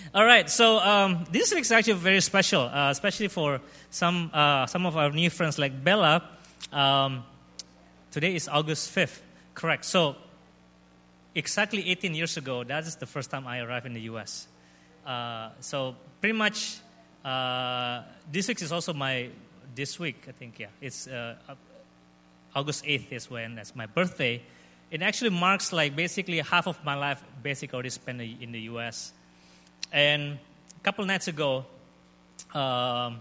All right, so this week is actually very special, especially for some of our new friends like Bella. Today is August 5th, correct. So exactly 18 years ago, that is the first time I arrived in the U.S. So pretty much this week is also this week, I think, yeah. It's August 8th is when that's my birthday. It actually marks like basically half of my life basically already spent in the U.S. And a couple nights ago, God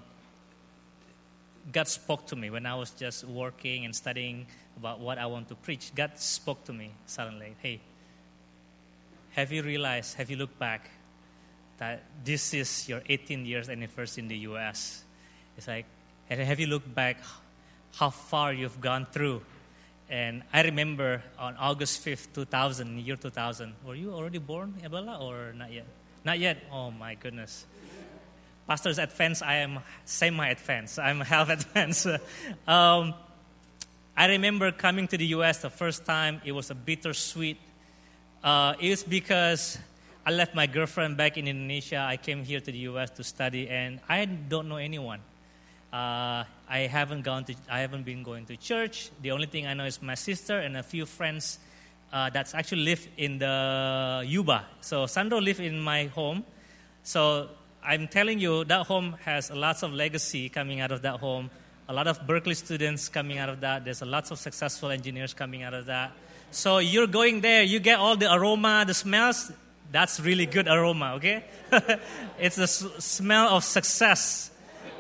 spoke to me when I was just working and studying about what I want to preach. God spoke to me suddenly. Hey, have you realized, have you looked back that this is your 18 years anniversary in the U.S.? It's like, have you looked back how far you've gone through? And I remember on August 5th, 2000, year 2000. Were you already born, Abella, or not yet? Not yet? Oh, my goodness. Pastor's advanced, I am semi-advanced. I'm half advanced. I remember coming to the U.S. the first time. It was a bittersweet. It was because I left my girlfriend back in Indonesia. I came here to the U.S. to study, and I don't know anyone. I haven't been going to church. The only thing I know is my sister and a few friends that's actually live in the Yuba. So Sandro live in my home. So I'm telling you, that home has lots of legacy coming out of that home. A lot of Berkeley students coming out of that. There's lots of successful engineers coming out of that. So you're going there, you get all the aroma, the smells. That's really good aroma, okay? It's the smell of success.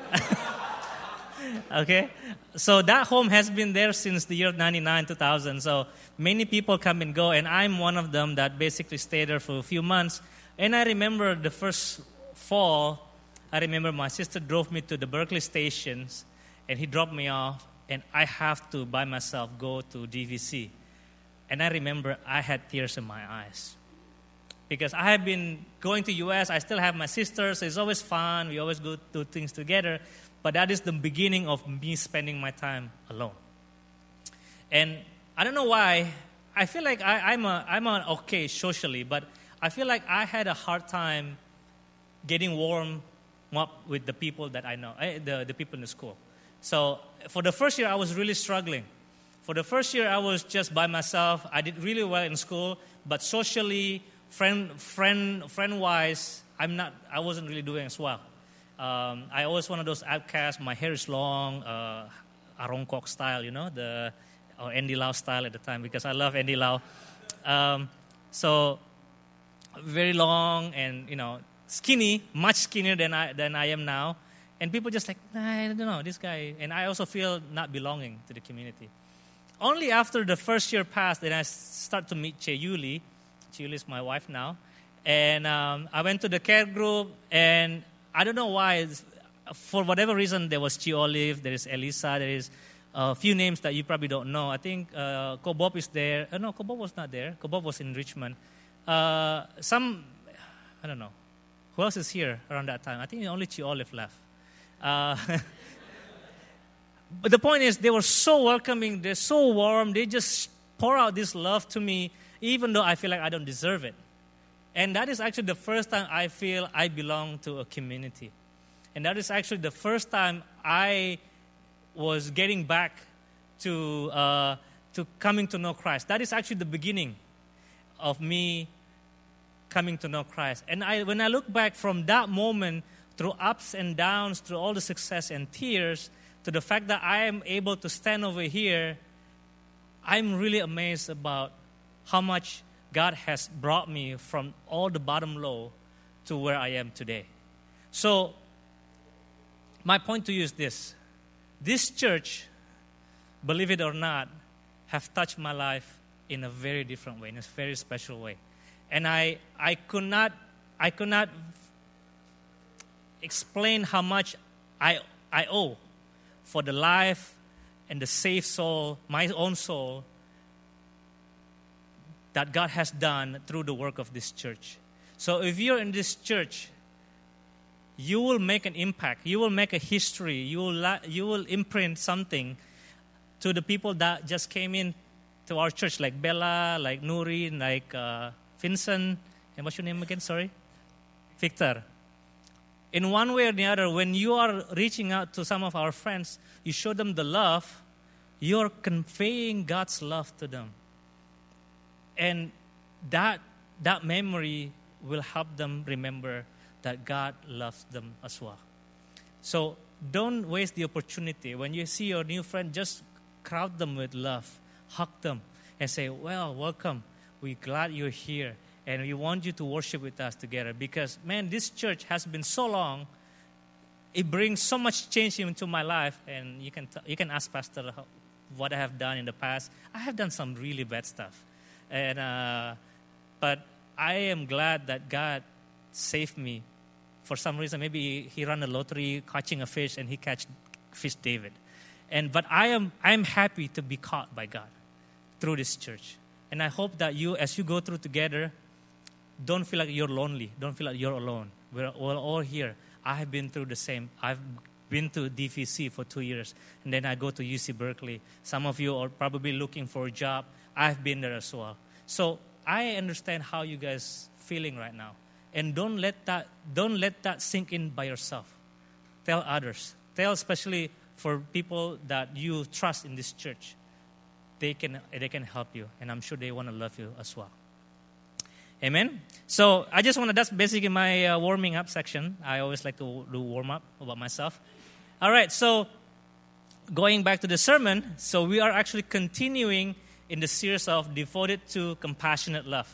Okay? So that home has been there since the year 99, 2000. So many people come and go, and I'm one of them that basically stayed there for a few months. And I remember the first fall, I remember my sister drove me to the Berkeley stations, and he dropped me off, and I have to, by myself, go to DVC. And I remember I had tears in my eyes. Because I have been going to U.S., I still have my sisters, so it's always fun, we always go do things together. But that is the beginning of me spending my time alone. And I don't know why, I feel like I'm okay socially, but I feel like I had a hard time getting warm up with the people that I know, the people in the school. So for the first year, I was really struggling. For the first year, I was just by myself. I did really well in school, but socially, friend-wise, I wasn't really doing as well. I always one of those outcasts. My hair is long, Arong Kok style, or Andy Lau style at the time, because I love Andy Lau. So very long and skinny, much skinnier than I am now. And people just like, I don't know, this guy. And I also feel not belonging to the community. Only after the first year passed, then I start to meet Che Yuli. Che Yuli is my wife now. And I went to the care group, and I don't know why. For whatever reason, there was Chi Olive, there is Elisa, there is a few names that you probably don't know. I think Kobob is there. No, Kobob was not there. Kobob was in Richmond. I don't know. Who else is here around that time? I think only Chi Olive left. But the point is, they were so welcoming. They're so warm. They just pour out this love to me, even though I feel like I don't deserve it. And that is actually the first time I feel I belong to a community. And that is actually the first time I was getting back to coming to know Christ. That is actually the beginning of me coming to know Christ. And when I look back from that moment, through ups and downs, through all the success and tears, to the fact that I am able to stand over here, I'm really amazed about how much God has brought me from all the bottom low to where I am today. So, my point to you is this. This church, believe it or not, have touched my life in a very different way, in a very special way. And I could not explain how much I owe for the life and the saved soul, my own soul, that God has done through the work of this church. So if you're in this church, you will make an impact. You will make a history. You will imprint something to the people that just came in to our church, like Bella, like Nuri, like Vincent, and what's your name again? Sorry? Victor, in one way or the other, when you are reaching out to some of our friends, you show them the love, you're conveying God's love to them. And that memory will help them remember that God loves them as well. So don't waste the opportunity. When you see your new friend, just crowd them with love, hug them, and say, well, welcome. We're glad you're here. And we want you to worship with us together. Because, man, this church has been so long. It brings so much change into my life. And you can ask Pastor what I have done in the past. I have done some really bad stuff. But I am glad that God saved me. For some reason, maybe he ran a lottery catching a fish and he catch fish David. But I am happy to be caught by God through this church. And I hope that you, as you go through together, don't feel like you're lonely. Don't feel like you're alone. We're all here. I have been through the same. I've been to DVC for 2 years. And then I go to UC Berkeley. Some of you are probably looking for a job. I've been there as well. So I understand how you guys feeling right now. And don't let that sink in by yourself. Tell others. Tell especially for people that you trust in this church. They can help you. And I'm sure they want to love you as well. Amen? So that's basically my warming up section. I always like to do warm up about myself. All right, so going back to the sermon. So we are actually continuing in the series of Devoted to Compassionate Love.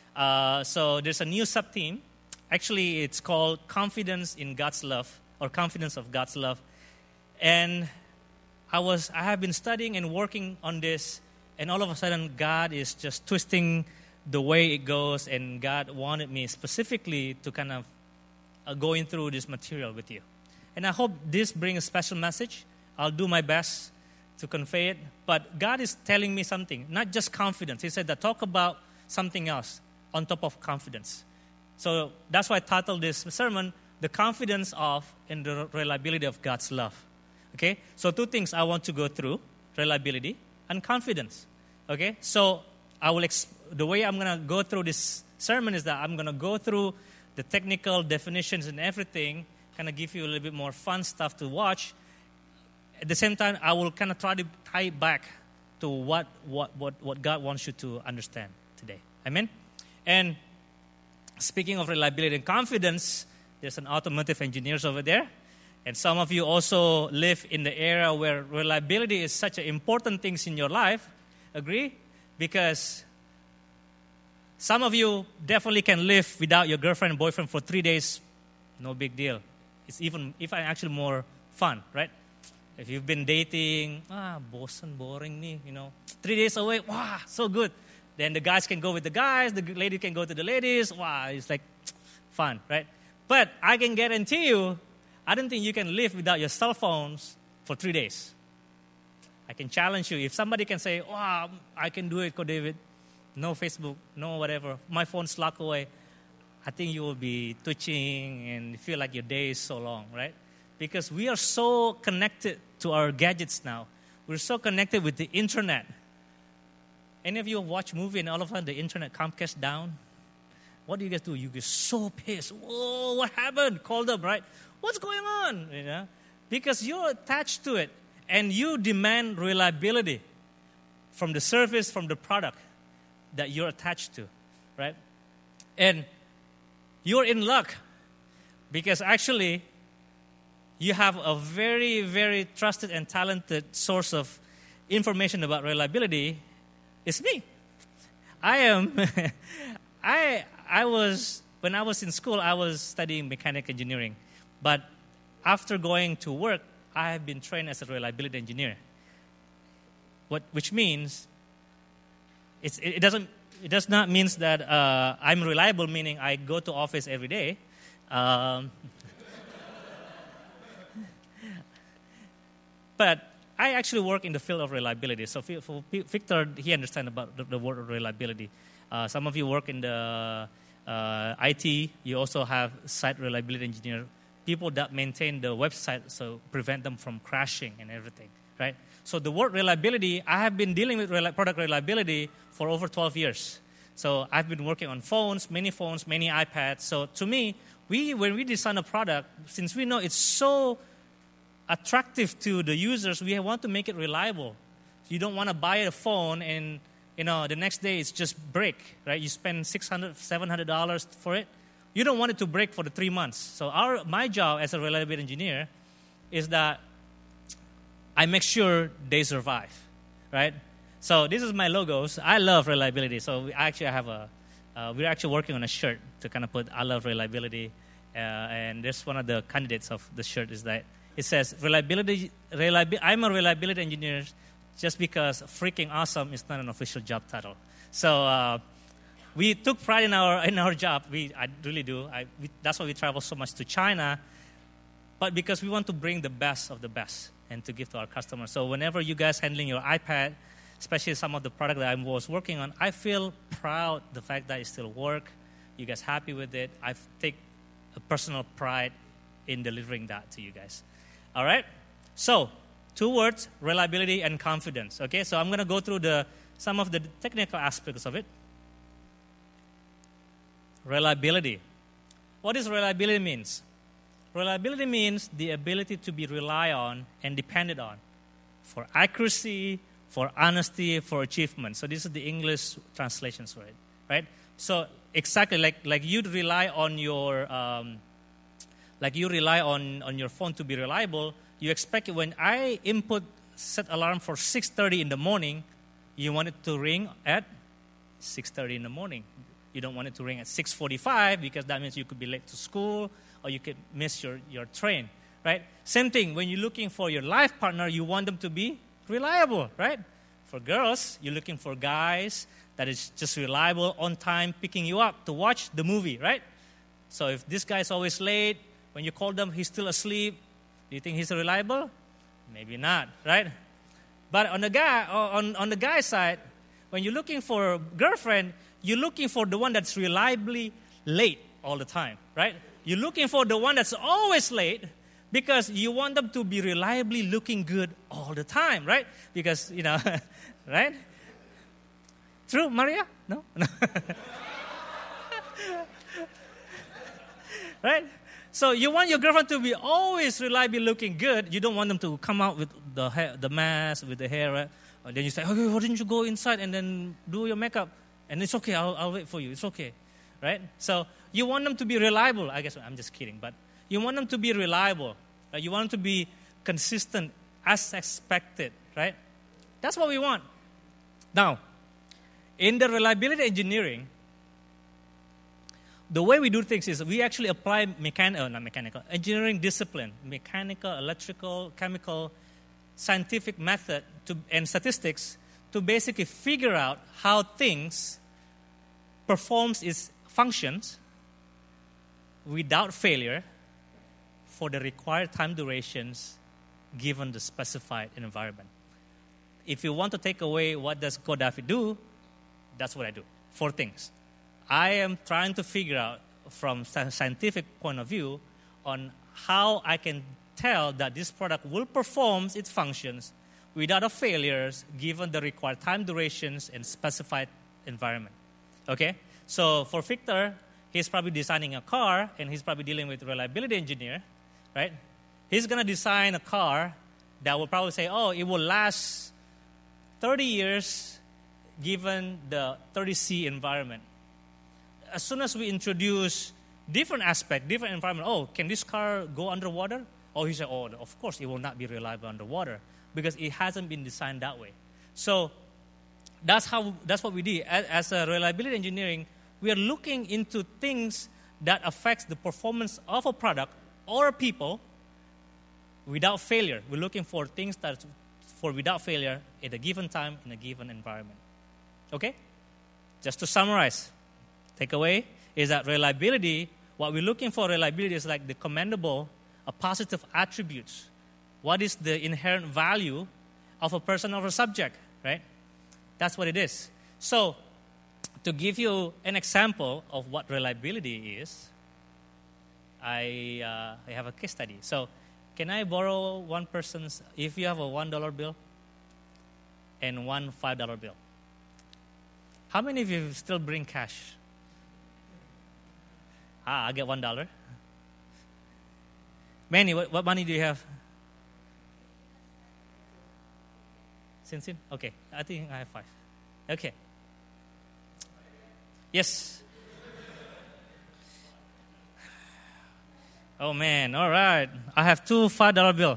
So there's a new sub-theme. Actually, it's called Confidence in God's Love, or Confidence of God's Love. And I have been studying and working on this, and all of a sudden, God is just twisting the way it goes, and God wanted me specifically to kind of going through this material with you. And I hope this brings a special message. I'll do my best to convey it. But God is telling me something, not just confidence. He said that talk about something else on top of confidence. So that's why I titled this sermon, The Confidence of and the Reliability of God's Love. Okay? So 2 things I want to go through, reliability and confidence. Okay? So the way I'm going to go through this sermon is that I'm going to go through the technical definitions and everything, kind of give you a little bit more fun stuff to watch. At the same time, I will kind of try to tie it back to what God wants you to understand today. Amen? And speaking of reliability and confidence, there's an automotive engineers over there. And some of you also live in the era where reliability is such an important thing in your life. Agree? Because some of you definitely can live without your girlfriend and boyfriend for 3 days. No big deal. It's even actually more fun, right? If you've been dating, bosan, boring ni, 3 days away, wow, so good. Then the guys can go with the guys, the lady can go to the ladies. Wow, it's like fun, right? But I can guarantee you, I don't think you can live without your cell phones for 3 days. I can challenge you. If somebody can say, wow, I can do it, Ko David. No Facebook, no whatever. My phone's locked away. I think you will be twitching and feel like your day is so long, right? Because we are so connected to our gadgets now. We're so connected with the internet. Any of you watch movie and all of a sudden the internet Comcast down? What do you guys do? You get so pissed. Whoa, what happened? Called up, right? What's going on? Because you're attached to it and you demand reliability from the service, from the product that you're attached to, right? And you're in luck because actually you have a very, very trusted and talented source of information about reliability. It's me. When I was in school, I was studying mechanical engineering. But after going to work, I have been trained as a reliability engineer. Which means it does not mean that I'm reliable, meaning I go to office every day. But I actually work in the field of reliability. So for Victor, he understands about the word of reliability. Some of you work in the IT. You also have site reliability engineer, people that maintain the website, so prevent them from crashing and everything, right? So the word reliability, I have been dealing with product reliability for over 12 years. So I've been working on phones, many iPads. So to me, when we design a product, since we know it's so attractive to the users, we want to make it reliable. You don't want to buy a phone and the next day it's just break, right? You spend $600, $700 for it. You don't want it to break for the 3 months. So my job as a reliability engineer is that I make sure they survive, right? So this is my logos. I love reliability. So we're actually working on a shirt to kind of put I love reliability. And there's one of the candidates of the shirt is that it says reliability. I'm a reliability engineer just because freaking awesome is not an official job title. So we took pride in our job. I really do. That's why we travel so much to China. But because we want to bring the best of the best and to give to our customers. So whenever you guys handling your iPad, especially some of the product that I was working on, I feel proud the fact that it still work. You guys happy with it? I take a personal pride in delivering that to you guys. All right? So 2 words, reliability and confidence. Okay, so I'm going to go through some of the technical aspects of it. Reliability. What does reliability means? Reliability means the ability to be relied on and depended on for accuracy, for honesty, for achievement. So this is the English translations for it, right? So exactly like you'd rely on your on your phone to be reliable. You expect it when I set alarm for 6:30 in the morning, you want it to ring at 6:30 in the morning. You don't want it to ring at 6:45 because that means you could be late to school or you could miss your train, right? Same thing, when you're looking for your life partner, you want them to be reliable, right? For girls, you're looking for guys that is just reliable, on time, picking you up to watch the movie, right? So if this guy is always late, when you call them, he's still asleep, do you think he's reliable? Maybe not, right? But on the guy side, when you're looking for a girlfriend, you're looking for the one that's reliably late all the time, right? You're looking for the one that's always late because you want them to be reliably looking good all the time, right? Because, right? True, Maria? No? Right? So you want your girlfriend to be always reliably looking good. You don't want them to come out with the mask, with the hair, right? And then you say, okay, why didn't you go inside and then do your makeup? And it's okay, I'll wait for you. It's okay, right? So you want them to be reliable. I guess I'm just kidding, but you want them to be reliable. Right? You want them to be consistent as expected, right? That's what we want. Now, in the reliability engineering, the way we do things is we actually apply engineering discipline, mechanical, electrical, chemical, scientific method and statistics to basically figure out how things performs its functions without failure for the required time durations given the specified environment. If you want to take away what does Gaddafi do, that's what I do. 4 things. I am trying to figure out from a scientific point of view on how I can tell that this product will perform its functions without a failures given the required time durations and specified environment. Okay? So for Victor, he's probably designing a car and he's probably dealing with a reliability engineer, right? He's going to design a car that will probably say, it will last 30 years given the 30C environment. As soon as we introduce different aspect, different environment, can this car go underwater? He said, of course it will not be reliable underwater because it hasn't been designed that way. So that's what we do. As a reliability engineering, we are looking into things that affects the performance of a product or a people without failure. We're looking for things that for without failure at a given time in a given environment. Okay? Just to summarize, takeaway is that reliability, what we're looking for reliability is like the commendable, a positive attributes. What is the inherent value of a person or a subject, right? That's what it is. So, to give you an example of what reliability is, I have a case study. So, can I borrow one person's, if you have a $1 bill and one $5 bill, how many of you still bring cash? I get $1. Manny, what money do you have? Sinsin? Okay, I think I have 5. Okay. Yes. Oh man, all right. I have 2 $5 bill.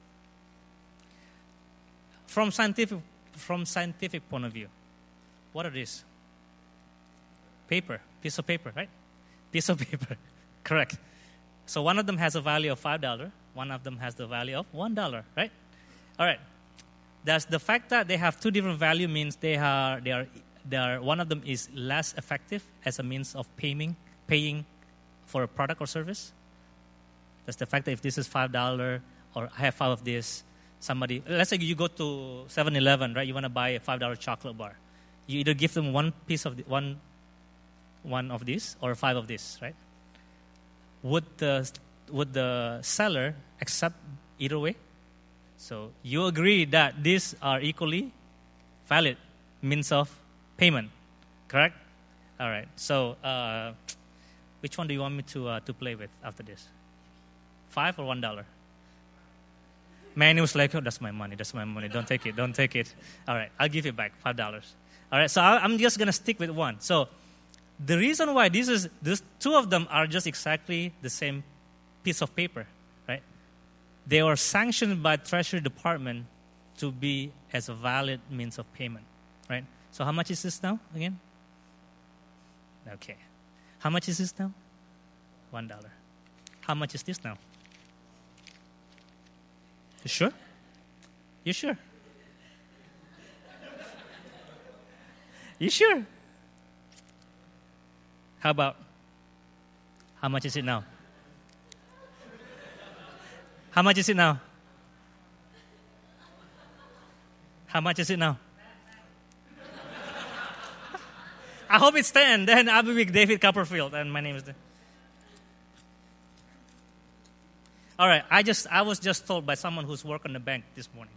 From scientific point of view, what are these? Paper, piece of paper, right? Piece of paper, correct. So one of them has a value of $5. One of them has the value of $1, right? All right. That's the fact that they have 2 different values means they are one of them is less effective as a means of paying for a product or service. That's the fact that if this is $5 or I have 5 of this, somebody, let's say you go to 7-Eleven, right? You want to buy a $5 chocolate bar. You either give them one piece of one of this or 5 of this, right? Would the seller accept either way? So you agree that these are equally valid means of payment, correct? All right. So which one do you want me to play with after this? 5 or $1? Man, it was like, oh, that's my money. Don't take it. All right, I'll give it back, $5. All right, so I'm just gonna stick with 1. So the reason why these 2 of them are just exactly the same piece of paper, right? They were sanctioned by Treasury Department to be as a valid means of payment, right? So how much is this now again? Okay. How much is this now? $1. How much is this now? You sure? You sure? You sure? How much is it now? How much is it now? How much is it now? I hope it's 10. Then I'll be with David Copperfield, and my name is. All right. I was just told by someone who's worked on the bank this morning.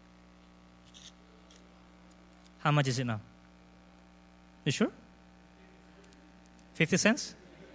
How much is it now? You sure? 50 cents?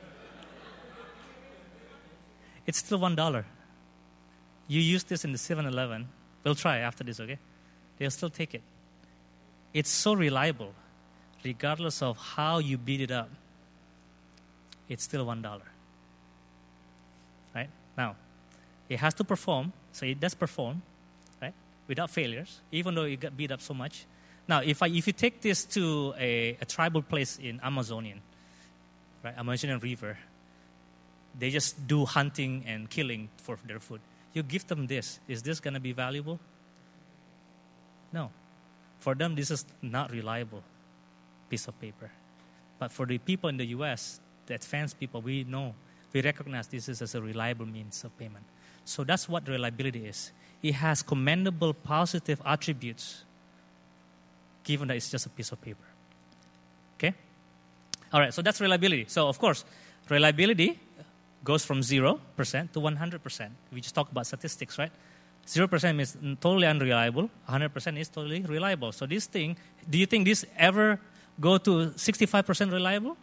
It's still $1. You use this in the 7-Eleven. We'll try after this, okay? They'll still take it. It's so reliable, regardless of how you beat it up. It's still $1. Right? Now, it has to perform, so it does perform, right? Without failures, even though it got beat up so much. Now, if you take this to a tribal place in Amazonian, right, Amazonian River, they just do hunting and killing for their food. You give them this. Is this going to be valuable? No. For them, this is not reliable piece of paper. But for the people in the U.S., the advanced people, we recognize this is as a reliable means of payment. So that's what reliability is. It has commendable positive attributes, given that it's just a piece of paper. Okay? All right, so that's reliability. So, of course, reliability goes from 0% to 100%. We just talked about statistics, right? 0% is totally unreliable. 100% is totally reliable. So this thing, do you think this ever go to 65% reliable?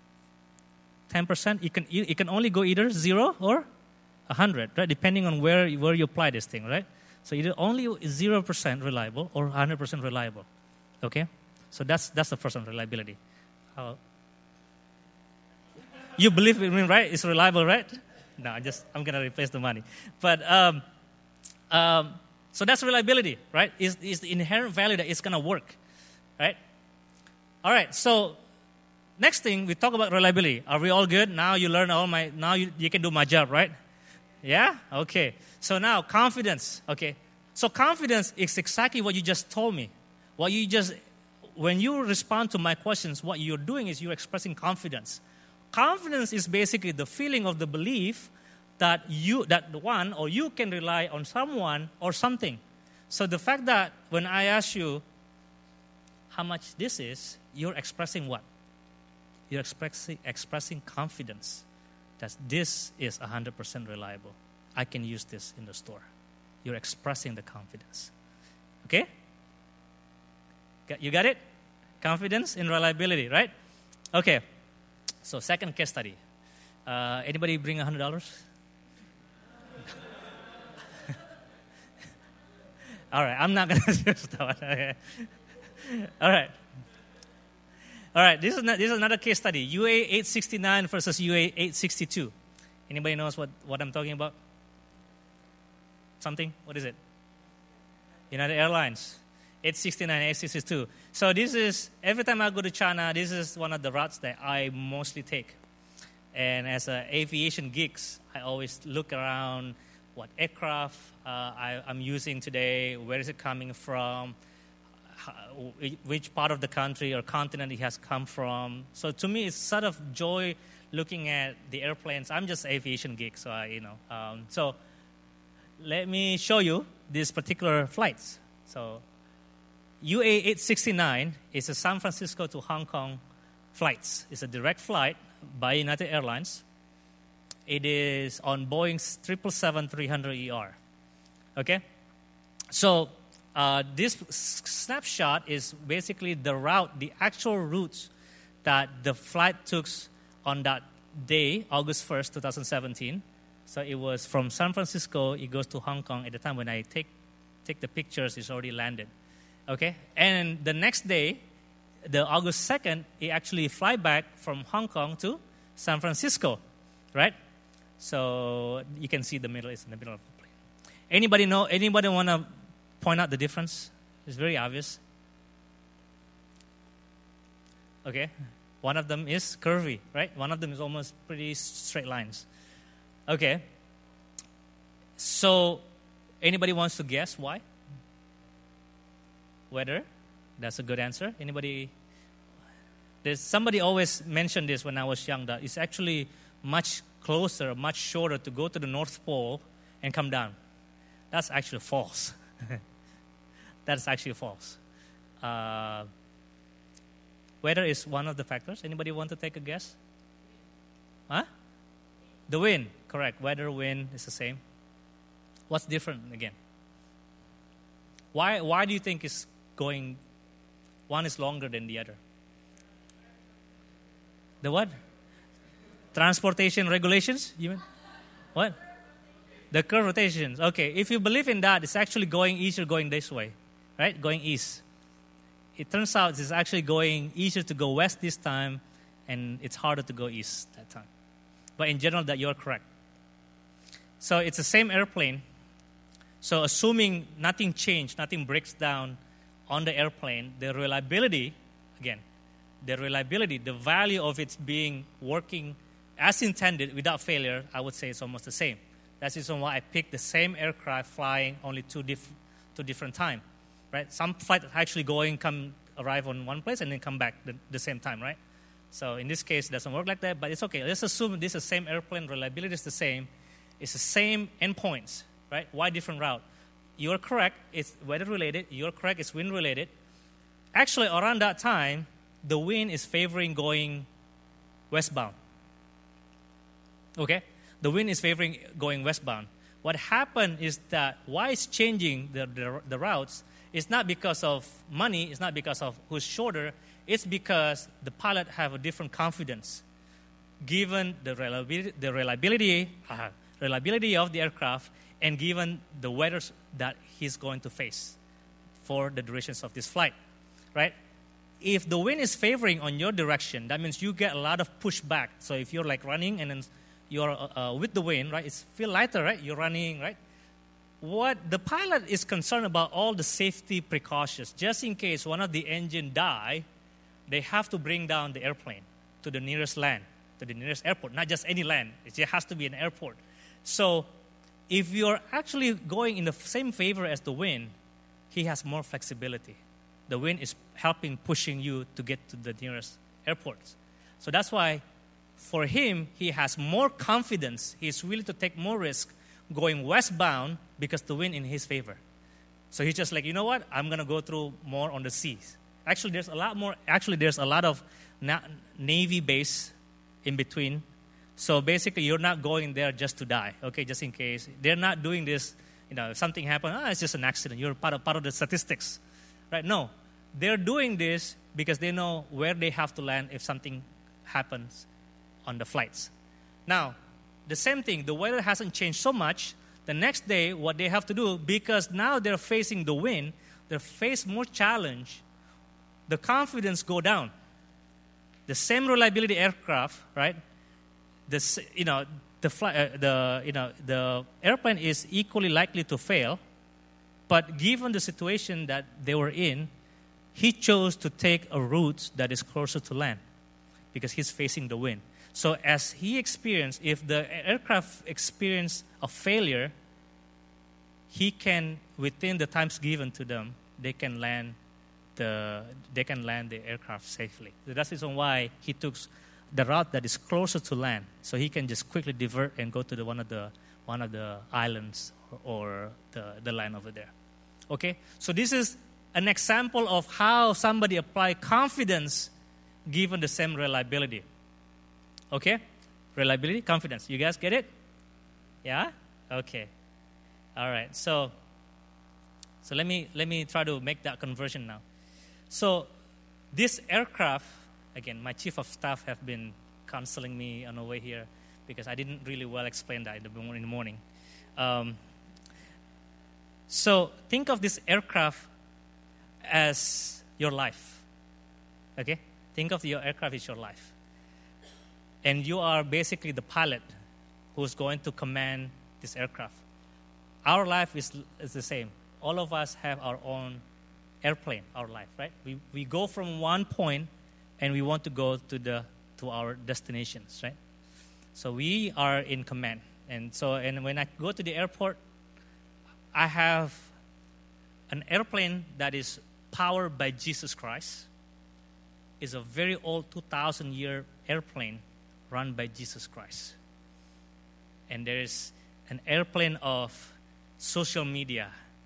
10%? It can only go either 0 or 100, right? Depending on where you apply this thing, right? So either only 0% reliable or 100% reliable. Okay? So that's the first one, reliability. You believe in me, right? It's reliable, right? No, I'm gonna replace the money. But so that's reliability, right? Is the inherent value that it's gonna work, right? All right. So next thing we talk about reliability. Are we all good? Now you learn now you can do my job, right? Yeah? Okay. So now confidence. Okay. So confidence is exactly what you just told me. When you respond to my questions, what you're doing is you're expressing confidence. Confidence is basically the feeling of the belief that you can rely on someone or something. So the fact that when I ask you how much this is, you're expressing what? You're expressing confidence that this is 100% reliable. I can use this in the store. You're expressing the confidence. Okay? You got it? Confidence in reliability, right? Okay. So second case study. Anybody bring $100? All right, I'm not going to use that one. Okay. All right. All right, this is another case study. UA 869 versus UA 862. Anybody knows what I'm talking about? Something? What is it? United Airlines. 869, 862. So this is, every time I go to China, this is one of the routes that I mostly take. And as an aviation geeks, I always look around what aircraft I'm using today, where is it coming from, which part of the country or continent it has come from. So to me, it's sort of joy looking at the airplanes. I'm just an aviation geek, so so let me show you these particular flights. So UA 869 is a San Francisco to Hong Kong flights. It's a direct flight by United Airlines. It is on Boeing 777-300ER. Okay? So this snapshot is basically the route, the actual routes that the flight took on that day, August 1st, 2017. So it was from San Francisco, it goes to Hong Kong. At the time when I take the pictures, it's already landed. Okay? And the next day, the August 2nd, it actually fly back from Hong Kong to San Francisco, right? So you can see the middle is in the middle of the plane. Anybody want to point out the difference? It's very obvious. Okay? One of them is curvy, right? One of them is almost pretty straight lines. Okay. So anybody wants to guess why? Weather? That's a good answer. Anybody? Somebody always mentioned this when I was young, that it's actually much closer, much shorter to go to the North Pole and come down. That's actually false. That's actually false. Weather is one of the factors. Anybody want to take a guess? Huh? The wind, correct. Weather, wind is the same. What's different again? Why do you think it's going, one is longer than the other? The what? Transportation regulations? You mean? What? The curve rotations. Okay, if you believe in that, it's actually going easier going this way, right? Going east. It turns out it's actually going easier to go west this time, and it's harder to go east that time. But in general, that you're correct. So it's the same airplane. So assuming nothing changed, nothing breaks down on the airplane, the reliability, the value of it being working as intended without failure, I would say it's almost the same. That's the reason why I picked the same aircraft flying only two different times, right? Some flights actually arrive on one place and then come back the same time, right? So in this case, it doesn't work like that, but it's okay. Let's assume this is the same airplane, reliability is the same. It's the same endpoints, right? Why different route? You're correct, it's weather-related. You're correct, it's wind-related. Actually, around that time, the wind is favoring going westbound. Okay? The wind is favoring going westbound. What happened is that why it's changing the routes is not because of money, it's not because of who's shorter, it's because the pilot have a different confidence given the reliability of the aircraft and given the weather that he's going to face for the durations of this flight, right? If the wind is favoring on your direction, that means you get a lot of pushback. So if you're like running and then you're with the wind, right, it's feel lighter, right? You're running, right? What the pilot is concerned about, all the safety precautions. Just in case one of the engine die, they have to bring down the airplane to the nearest land, to the nearest airport. Not just any land. It just has to be an airport. So if you're actually going in the same favor as the wind, he has more flexibility. The wind is pushing you to get to the nearest airports. So that's why for him, he has more confidence. He's willing to take more risk going westbound because the wind in his favor. So he's just like, you know what? I'm going to go through more on the seas. Actually, there's a lot more. Actually, there's a lot of Navy base in between. So basically, you're not going there just to die, okay, just in case. They're not doing this, if something happened, it's just an accident. You're part of the statistics, right? No. They're doing this because they know where they have to land if something happens on the flights. Now, the same thing, the weather hasn't changed so much. The next day, what they have to do, because now they're facing the wind, they face more challenge, the confidence go down. The same reliability aircraft, right? The airplane is equally likely to fail, but given the situation that they were in, he chose to take a route that is closer to land because he's facing the wind. So as he experienced, if the aircraft experienced a failure, he can, within the times given to them, they can land the aircraft safely. So that's the reason why he took the route that is closer to land, so he can just quickly divert and go to one of the islands or the land over there. Okay, so this is an example of how somebody apply confidence given the same reliability. Okay, reliability, confidence. You guys get it? Yeah. Okay. All right. So let me try to make that conversion now. So this aircraft, again, my chief of staff have been counseling me on the way here because I didn't really well explain that in the morning. So think of this aircraft as your life. Okay? Think of your aircraft as your life. And you are basically the pilot who's going to command this aircraft. Our life is the same. All of us have our own airplane, our life, right? We go from one point and we want to go to our destinations, right? So we are in command. And when I go to the airport, I have an airplane that is powered by Jesus Christ. It's a very old 2,000-year airplane run by Jesus Christ. And there's an airplane of social media,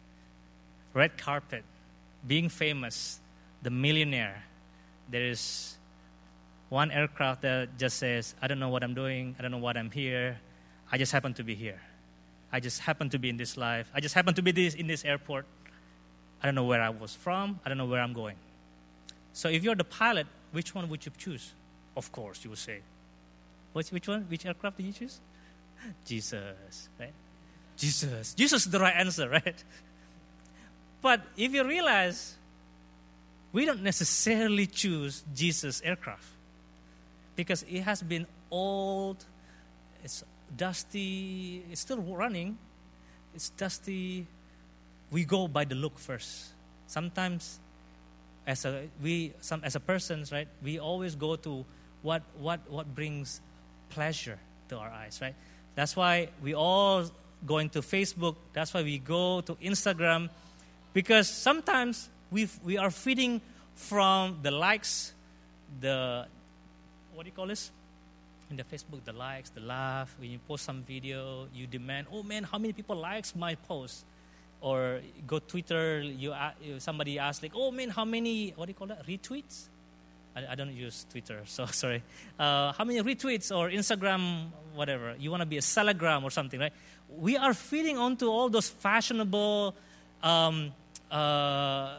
red carpet, being famous, the millionaire. There is one aircraft that just says, I don't know what I'm doing, I don't know what I'm here, I just happen to be here. I just happen to be in this life. I just happen to be in this airport. I don't know where I was from. I don't know where I'm going. So if you're the pilot, which one would you choose? Of course, you would say. Which one? Which aircraft did you choose? Jesus, right? Jesus. Jesus is the right answer, right? But if you realize, we don't necessarily choose Jesus' aircraft because it has been old, it's dusty, it's still running, it's dusty. We go by the look first. Sometimes, as a person, right, we always go to what brings pleasure to our eyes, right? That's why we all going to Facebook. That's why we go to Instagram, because sometimes we are feeding from the likes, the what do you call this? In the Facebook, the likes, the laugh. When you post some video, you demand, oh man, how many people likes my post? Or go Twitter, somebody asks like, oh man, how many, what do you call that, retweets? I don't use Twitter, so sorry. How many retweets or Instagram, whatever. You want to be a Celegram or something, right? We are feeding onto all those fashionable, the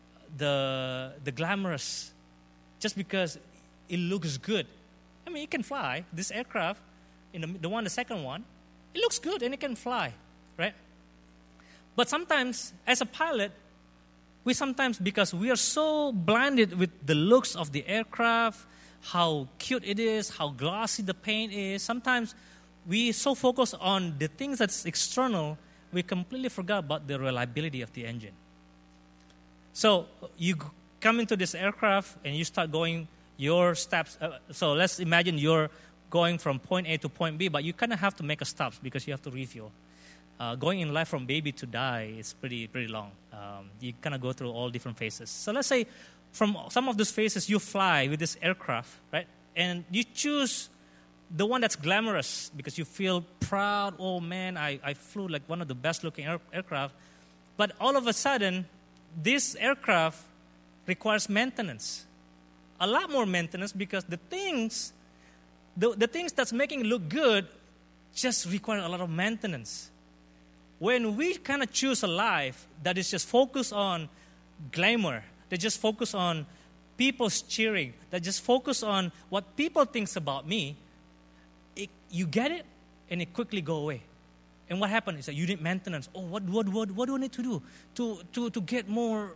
glamorous, just because it looks good. I mean, it can fly. This aircraft, the second one, it looks good and it can fly, right? But sometimes, as a pilot, because we are so blinded with the looks of the aircraft, how cute it is, how glossy the paint is, sometimes we so focus on the things that's external, we completely forgot about the reliability of the engine. So you come into this aircraft and you start going your steps. So let's imagine you're going from point A to point B, but you kind of have to make a stop because you have to refuel. Going in life from baby to die is pretty long. You kind of go through all different phases. So let's say from some of those phases you fly with this aircraft, right? And you choose the one that's glamorous because you feel proud. Oh man, I flew like one of the best looking aircraft. But all of a sudden, this aircraft requires maintenance. A lot more maintenance because the things that's making it look good just require a lot of maintenance. When we kind of choose a life that is just focused on glamour, that just focus on people's cheering, that just focus on what people thinks about me, you get it and it quickly go away. And what happened is that you need maintenance. Oh, what do I need to do to get more?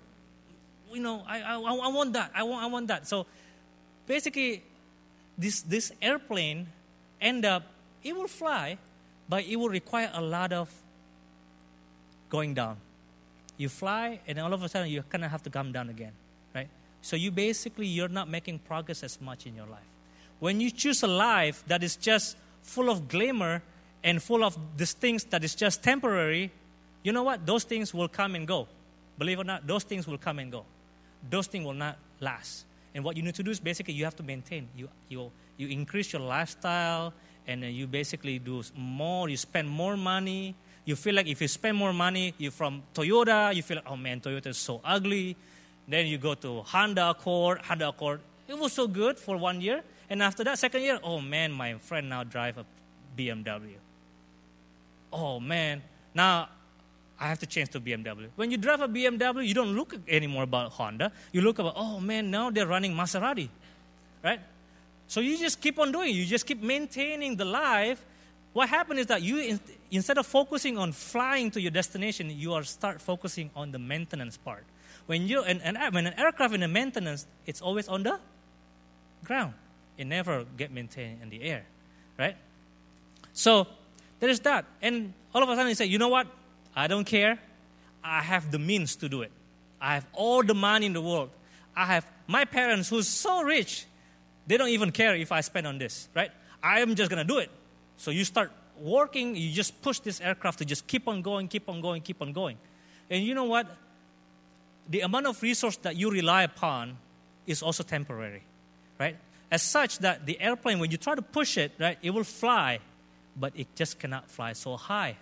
I want that. I want that. So basically, this airplane it will fly, but it will require a lot of going down. You fly, and all of a sudden you kind of have to come down again, right? So you're not making progress as much in your life. When you choose a life that is just full of glamour and full of these things that is just temporary, you know what? Those things will come and go. Believe it or not, those things will come and go. Those things will not last. And what you need to do is basically you have to maintain. You increase your lifestyle, and you basically do more. You spend more money. You feel like if you spend more money, you from Toyota, you feel like, oh man, Toyota is so ugly. Then you go to Honda Accord. It was so good for 1 year. And after that, second year, oh man, my friend now drive a BMW. Oh man, now I have to change to BMW. When you drive a BMW, you don't look anymore about Honda. You look about, oh man, now they're running Maserati, right? So you just keep on doing it. You just keep maintaining the life. What happens is that you, instead of focusing on flying to your destination, you start focusing on the maintenance part. When when an aircraft in the maintenance, it's always on the ground. It never get maintained in the air, right? So there is that. And all of a sudden you say, you know what? I don't care. I have the means to do it. I have all the money in the world. I have my parents who's so rich. They don't even care if I spend on this, right? I am just going to do it. So you start working. You just push this aircraft to just keep on going. And you know what? The amount of resource that you rely upon is also temporary, right? As such that the airplane, when you try to push it, right, it will fly, but it just cannot fly so high.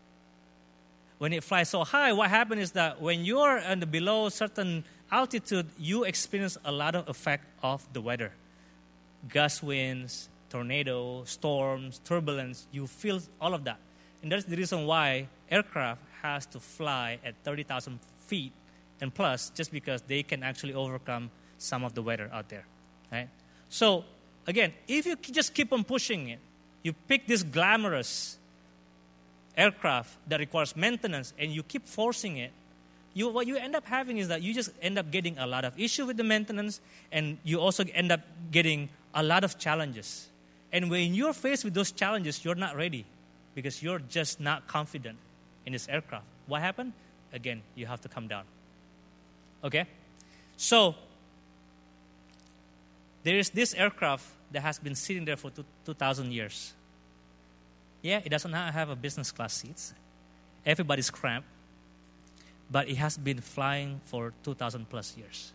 When it flies so high, what happens is that when you're below certain altitude, you experience a lot of effect of the weather. Gust winds, tornado, storms, turbulence, you feel all of that. And that's the reason why aircraft has to fly at 30,000 feet and plus, just because they can actually overcome some of the weather out there, right? So, again, if you just keep on pushing it, you pick this glamorous aircraft that requires maintenance and you keep forcing it, what you end up having is that you just end up getting a lot of issue with the maintenance, and you also end up getting a lot of challenges. And when you're faced with those challenges, you're not ready because you're just not confident in this aircraft. What happened? Again, you have to come down. Okay? So, there is this aircraft that has been sitting there for 2,000 years. Yeah, it doesn't have a business class seats. Everybody's cramped. But it has been flying for 2,000 plus years.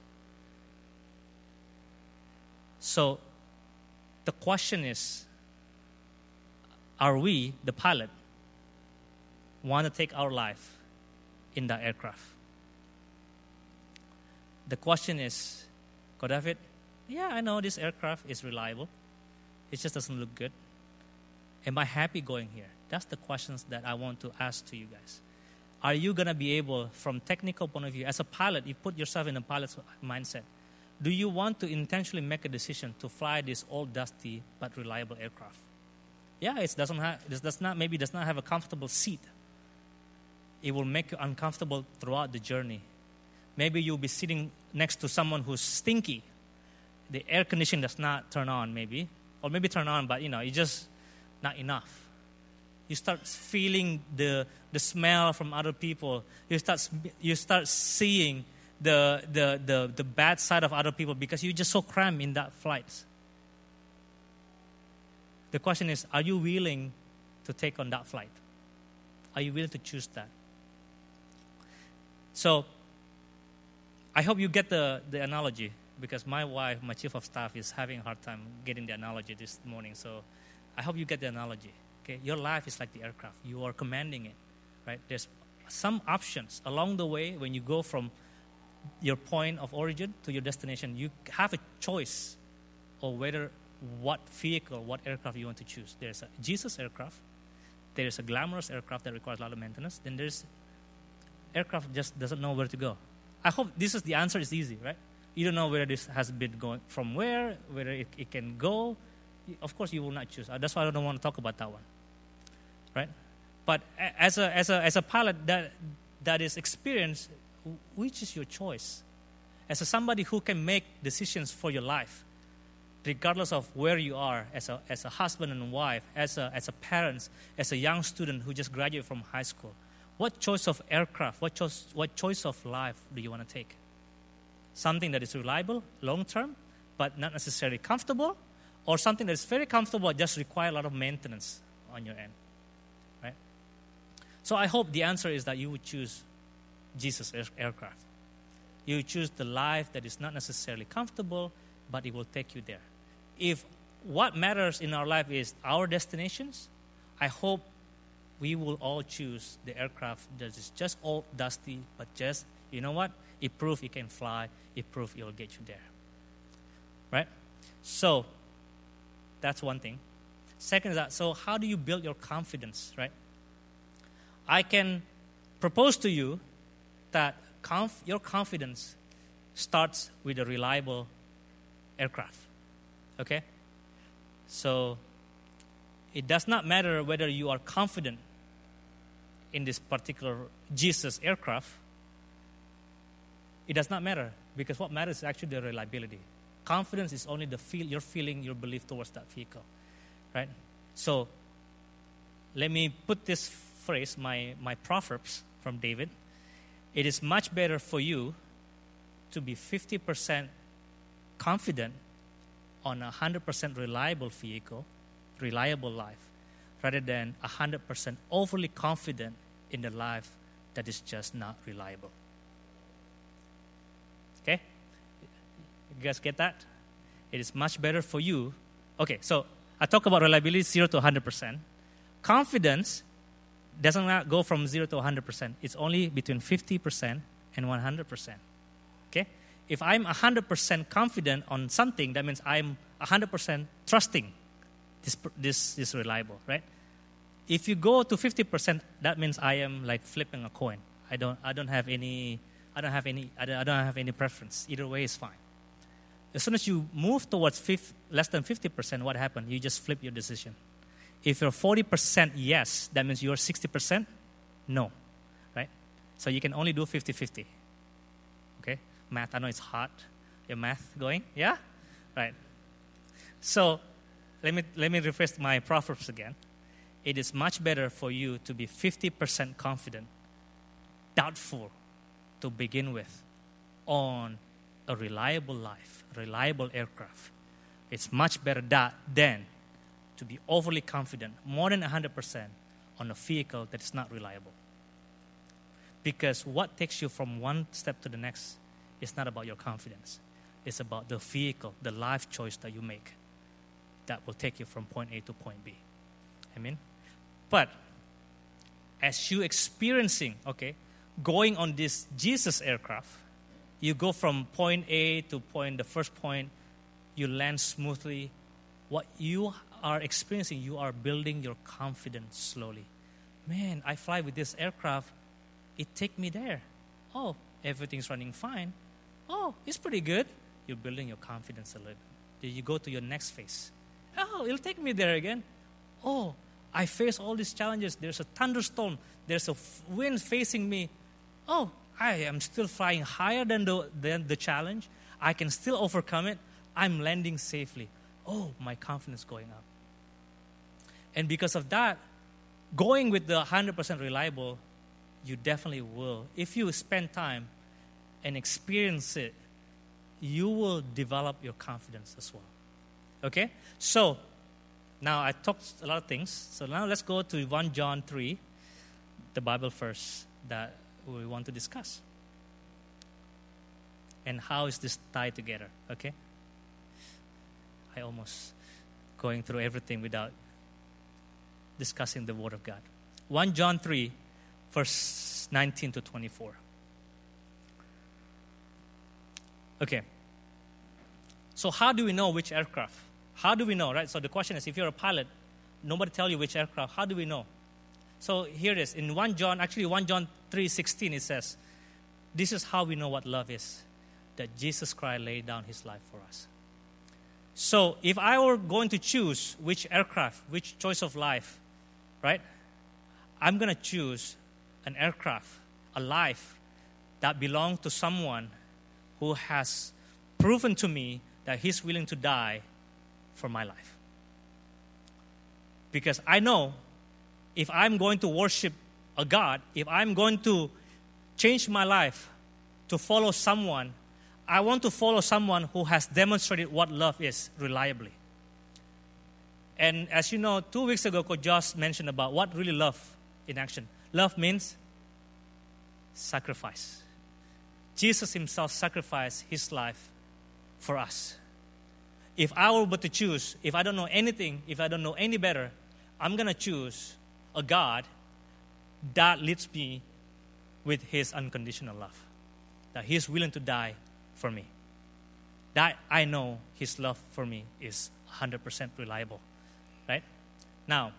So, the question is, are we, the pilot, want to take our life in that aircraft? The question is, Ko David, yeah, I know this aircraft is reliable. It just doesn't look good. Am I happy going here? That's the questions that I want to ask to you guys. Are you going to be able, from technical point of view, as a pilot, you put yourself in a pilot's mindset. Do you want to intentionally make a decision to fly this old, dusty, but reliable aircraft? Yeah, it does not have a comfortable seat. It will make you uncomfortable throughout the journey. Maybe you'll be sitting next to someone who's stinky. The air conditioning does not turn on, maybe. Or maybe turn on, but, it's just not enough. You start feeling the smell from other people. You start seeing the bad side of other people because you're just so cramped in that flight. The question is, are you willing to take on that flight? Are you willing to choose that? So, I hope you get the analogy, because my wife, my chief of staff, is having a hard time getting the analogy this morning. So I hope you get the analogy. Okay, your life is like the aircraft. You are commanding it, right? There's some options along the way when you go from your point of origin to your destination. You have a choice of what vehicle, what aircraft you want to choose. There's a Jesus aircraft. There's a glamorous aircraft that requires a lot of maintenance. Then there's aircraft just doesn't know where to go. I hope the answer is easy, right? You don't know where this has been going from whether it can go. Of course, you will not choose. That's why I don't want to talk about that one, right? But as a pilot that is experienced, which is your choice? As somebody who can make decisions for your life, regardless of where you are, as a husband and wife, as a parent, as a young student who just graduated from high school, what choice of aircraft, what choice of life do you want to take? Something that is reliable, long-term, but not necessarily comfortable, or something that is very comfortable, just require a lot of maintenance on your end, right? So I hope the answer is that you would choose Jesus' aircraft. You would choose the life that is not necessarily comfortable, but it will take you there. If what matters in our life is our destinations, I hope we will all choose the aircraft that is just all dusty, but just, you know what? It proves it can fly. It proves it will get you there. Right? So, that's one thing. Second is that, so how do you build your confidence, right? I can propose to you that your confidence starts with a reliable aircraft. Okay? So, it does not matter whether you are confident in this particular Jesus aircraft. It does not matter, because what matters is actually the reliability. Confidence is only your feeling, your belief towards that vehicle, right? So, let me put this phrase, my Proverbs from David. It is much better for you to be 50% confident on a 100% reliable vehicle, reliable life, rather than 100% overly confident in the life that is just not reliable. Okay? You guys get that? It is much better for you. Okay, so I talk about reliability 0 to 100%. Confidence doesn't not go from 0 to 100%. It's only between 50% and 100%. Okay? If I'm 100% confident on something, that means I'm 100% trusting this is reliable, right? If you go to 50%, that means I am like flipping a coin. I don't have any preference. Either way is fine. As soon as you move towards less than 50%, what happens? You just flip your decision. If you're 40% yes, that means you're 60% no, right? So you can only do 50-50. Okay? Math, I know it's hard. Your math going? Yeah? Right. So let me rephrase my Proverbs again. It is much better for you to be 50% confident, doubtful to begin with, on a reliable life, reliable aircraft. It's much better than to be overly confident, more than 100%, on a vehicle that is not reliable. Because what takes you from one step to the next is not about your confidence. It's about the vehicle, the life choice that you make that will take you from point A to point B. Amen? But as you experiencing, going on this Jesus aircraft, you go from point A to the first point, you land smoothly. What you are experiencing, you are building your confidence slowly. Man, I fly with this aircraft, it take me there. Oh, everything's running fine. Oh, it's pretty good. You're building your confidence a little. Then you go to your next phase. Oh, it'll take me there again. Oh, I face all these challenges. There's a thunderstorm. There's a wind facing me. Oh, I am still flying higher than the challenge. I can still overcome it. I'm landing safely. Oh, my confidence going up. And because of that, going with the 100% reliable, you definitely will. If you spend time and experience it, you will develop your confidence as well. Okay? So, now I talked a lot of things. So now let's go to 1 John 3, the Bible verse that we want to discuss. And how is this tied together? Okay? I almost going through everything without discussing the Word of God. 1 John 3, verse 19 to 24. Okay. So how do we know which aircraft? How do we know, right? So the question is, if you're a pilot, nobody tell you which aircraft. How do we know? So here it is. In 1 John 3:16, it says, this is how we know what love is, that Jesus Christ laid down his life for us. So if I were going to choose which aircraft, which choice of life, right? I'm going to choose an aircraft, a life that belongs to someone who has proven to me that he's willing to die for my life. Because I know if I'm going to worship a God, if I'm going to change my life to follow someone, I want to follow someone who has demonstrated what love is reliably. And as you know, 2 weeks ago, Coach Josh mentioned about what really love in action. Love means sacrifice. Jesus himself sacrificed his life for us. If I were but to choose, if I don't know anything, if I don't know any better, I'm going to choose a God that leads me with his unconditional love. That he is willing to die for me. That I know his love for me is 100% reliable. Right? Now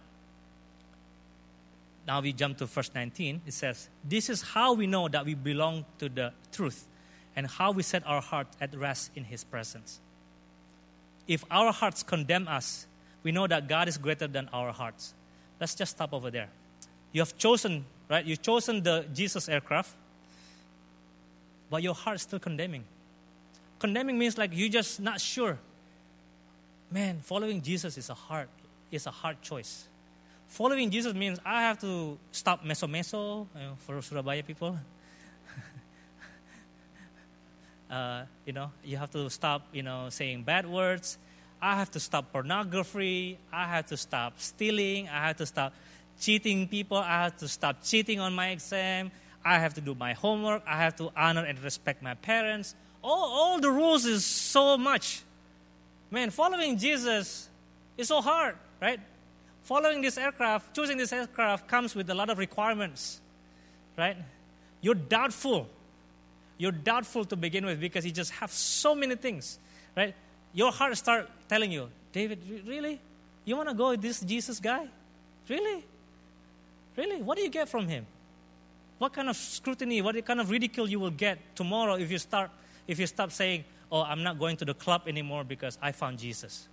we jump to verse 19. It says, this is how we know that we belong to the truth and how we set our heart at rest in his presence. If our hearts condemn us, we know that God is greater than our hearts. Let's just stop over there. You have chosen, right? You've chosen the Jesus aircraft, but your heart is still condemning. Condemning means like you're just not sure. Man, following Jesus is a hard choice. Following Jesus means I have to stop meso-meso, for Surabaya people. You have to stop, saying bad words. I have to stop pornography. I have to stop stealing. I have to stop cheating people. I have to stop cheating on my exam. I have to do my homework. I have to honor and respect my parents. All the rules is so much. Man, following Jesus is so hard, right? Following this aircraft, choosing this aircraft comes with a lot of requirements, right? You're doubtful. You're doubtful to begin with because you just have so many things, right? Your heart starts telling you, David, really? You want to go with this Jesus guy? Really? Really? What do you get from him? What kind of scrutiny, what kind of ridicule you will get tomorrow if you stop saying, oh, I'm not going to the club anymore because I found Jesus.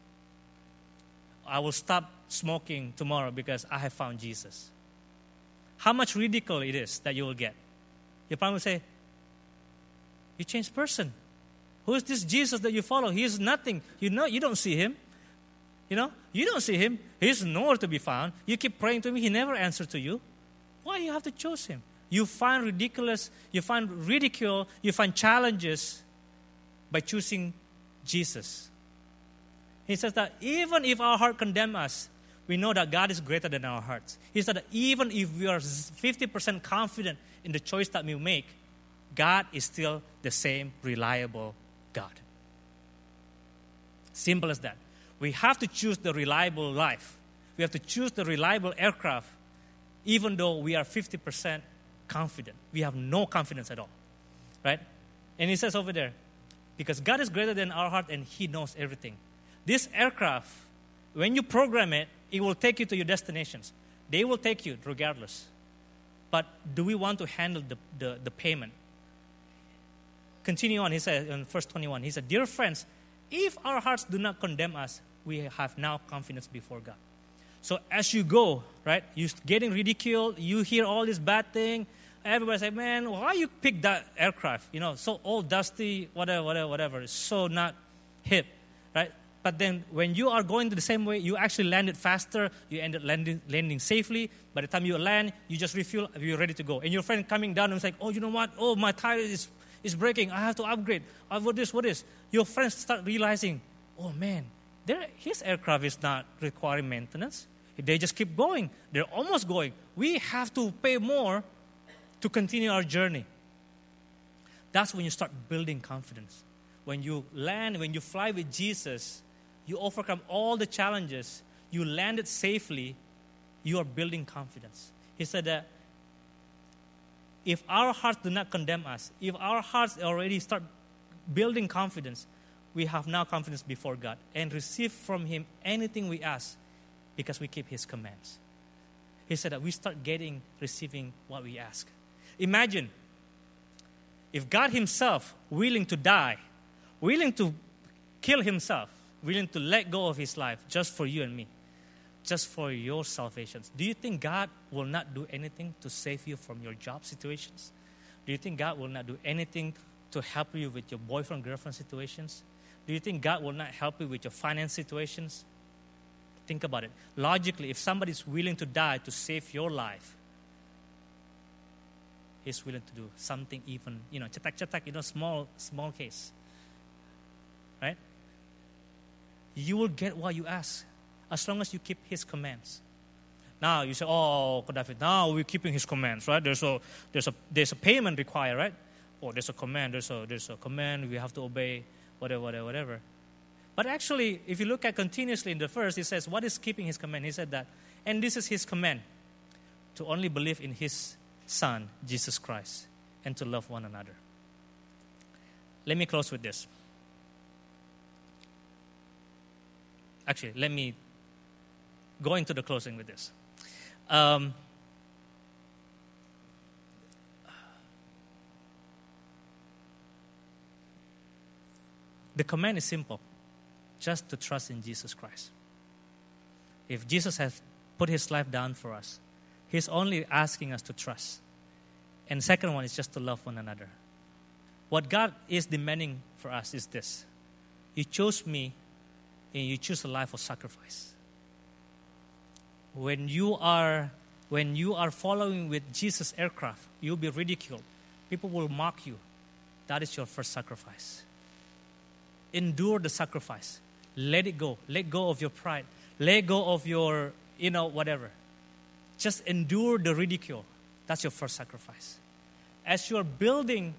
I will stop smoking tomorrow because I have found Jesus. How much ridicule it is that you will get. You probably say, you changed person. Who is this Jesus that you follow? He is nothing. You don't see him. You don't see him. He's nowhere to be found. You keep praying to him. He never answers to you. Why you have to choose him? You find ridiculous, you find ridicule, you find challenges by choosing Jesus. He says that even if our heart condemns us, we know that God is greater than our hearts. He said that even if we are 50% confident in the choice that we make, God is still the same reliable God. Simple as that. We have to choose the reliable life. We have to choose the reliable aircraft, even though we are 50% confident. We have no confidence at all, right? And he says over there, because God is greater than our heart and he knows everything. This aircraft, when you program it, it will take you to your destinations. They will take you regardless. But do we want to handle the payment? Continue on, he said in verse 21, he said, dear friends, if our hearts do not condemn us, we have now confidence before God. So as you go, right, you're getting ridiculed, you hear all this bad thing, everybody say, man, why you pick that aircraft? So old, dusty, whatever. It's so not hip, right? But then when you are going the same way, you actually land it faster, you end up landing safely. By the time you land, you just refuel, you're ready to go. And your friend coming down and saying, oh, you know what? Oh, my tire is breaking. I have to upgrade. What is? Your friends start realizing, oh, man, his aircraft is not requiring maintenance. They just keep going. They're almost going. We have to pay more to continue our journey. That's when you start building confidence. When you land, when you fly with Jesus, you overcome all the challenges. You land it safely. You are building confidence. He said that if our hearts do not condemn us, if our hearts already start building confidence, we have now confidence before God and receive from him anything we ask because we keep his commands. He said that we start receiving what we ask. Imagine if God himself willing to die, willing to kill himself, willing to let go of his life just for you and me. just for your salvation. Do you think God will not do anything to save you from your job situations? Do you think God will not do anything to help you with your boyfriend-girlfriend situations? Do you think God will not help you with your finance situations? Think about it. Logically, if somebody is willing to die to save your life, He's willing to do something even, cetak-cetak, small case. Right? You will get what you ask as long as you keep His commands. Now you say, "Oh, David, now we're keeping His commands, right? There's a payment required, right? Or there's a command. There's a command we have to obey, whatever." But actually, if you look at continuously in the verse, it says, "What is keeping His command?" He said that, and this is His command: to only believe in His Son, Jesus Christ, and to love one another. Let me close with this. Actually, let me go into the closing with this. The command is simple, just to trust in Jesus Christ. If Jesus has put His life down for us, He's only asking us to trust. And the second one is just to love one another. What God is demanding for us is this: you chose me, and you choose a life of sacrifice. When you are following with Jesus' aircraft, you'll be ridiculed. People will mock you. That is your first sacrifice. Endure the sacrifice. Let it go. Let go of your pride. Let go of your, whatever. Just endure the ridicule. That's your first sacrifice. As you're building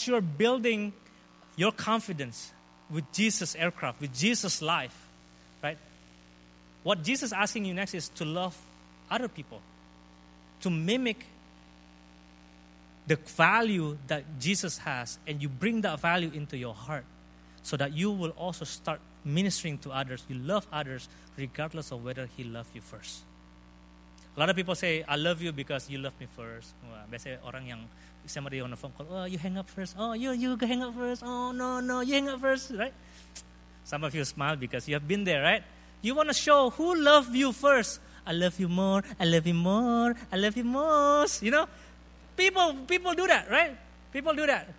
your confidence with Jesus' aircraft, with Jesus' life, right? What Jesus is asking you next is to love other people, to mimic the value that Jesus has, and you bring that value into your heart so that you will also start ministering to others. You love others regardless of whether He loved you first. A lot of people say, "I love you because you love me first." Biasanya orang yang somebody on the phone call, "Oh, you hang up first. Oh, you hang up first. Oh, no, you hang up first," right? Some of you smile because you have been there, right? You want to show who loved you first. "I love you more. I love you more. I love you most." People do that, right? People do that.